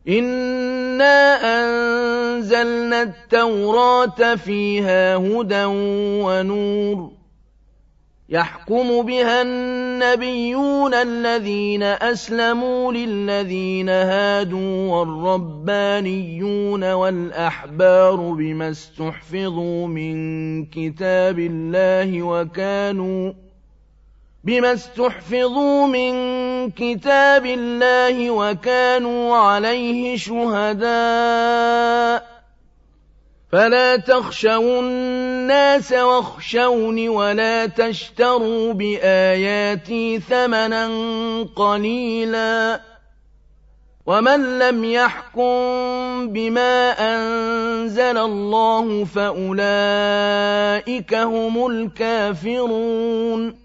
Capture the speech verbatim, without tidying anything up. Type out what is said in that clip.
إِنَّا أَنزَلْنَا التَّوْرَاةَ فِيهَا هُدًى وَنُورٌ يَحْكُمُ بِهَا النَّبِيُّونَ الَّذِينَ أَسْلَمُوا لِلَّذِينَ هَادُوا وَالرَّبَّانِيُّونَ وَالْأَحْبَارُ بِمَا اسْتُحْفِظُوا مِن كِتَابِ اللَّهِ وَكَانُوا بما استحفظوا من كتاب الله وكانوا عليه شهداء فلا تخشوا الناس واخشوني ولا تشتروا بآياتي ثمنا قليلا ومن لم يحكم بما أنزل الله فأولئك هم الكافرون